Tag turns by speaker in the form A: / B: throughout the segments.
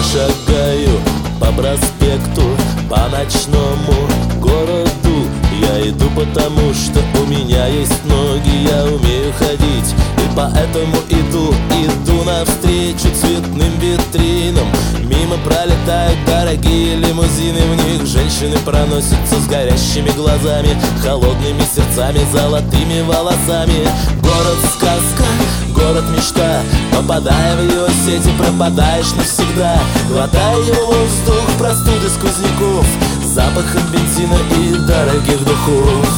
A: шагаю по проспекту, по ночному городу. Я иду потому, что у меня есть ноги, я умею ходить, и поэтому иду навстречу цветным витринам. Мимо пролетают дорогие лимузины, в них женщины проносятся с горящими глазами, холодными сердцами, золотыми волосами. Город-сказка, город-мечта, попадая в его сети, пропадаешь навсегда. Глотая воздух простуды сквозняков, запахом бензина и дорогих духов.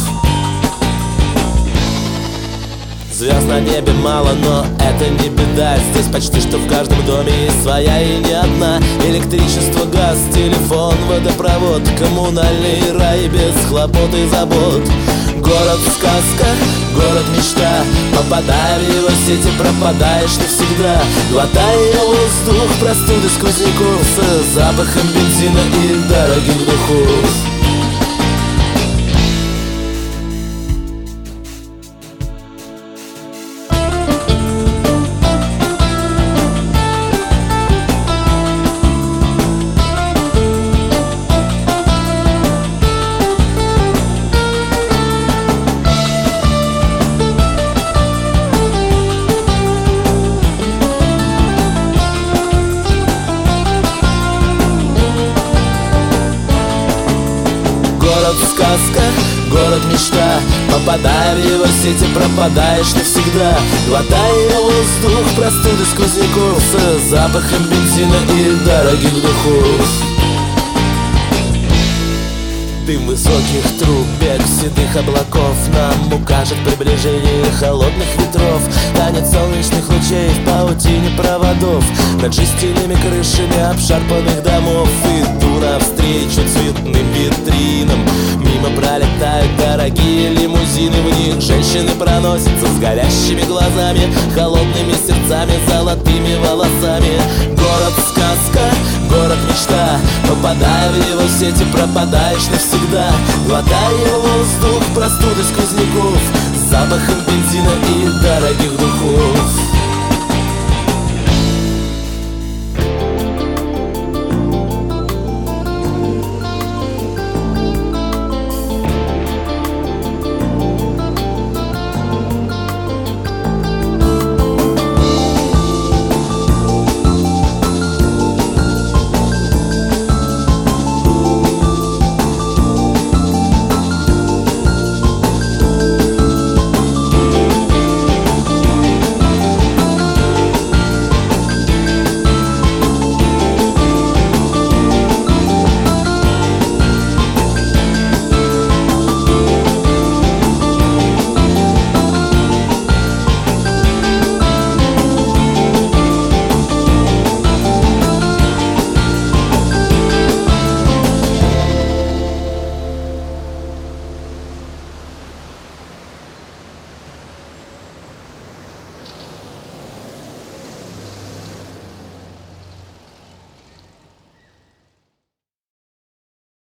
A: Звезд на небе мало, но это не беда. Здесь почти что в каждом доме есть своя и не одна. Электричество, газ, телефон, водопровод, коммунальный рай без хлопот и забот. Город-сказка, город-мечта, попадая в его сети, пропадаешь навсегда. Глотая воздух простуды сквозняков, с запахом бензина и дорогих духов. Город-сказка, город-мечта, попадая в его сети, пропадаешь навсегда. Глотая воздух простуды сквозняков, с запахом бензина и дорогих духов. Дым высоких труб, бег седых облаков нам укажет приближение холодных ветров. Танец солнечных лучей в паутине проводов, над жестяными крышами обшарпанных домов. Иду навстречу цветным витринам, мимо пролетают дорогие лимузины, в них женщины проносятся с горящими глазами, холодными сердцами, золотыми волосами. Город-сказка, город-мечта, попадая в его сети, пропадаешь навсегда. Глотая воздух простуды сквозняков, с запахом бензина и дорогих духов.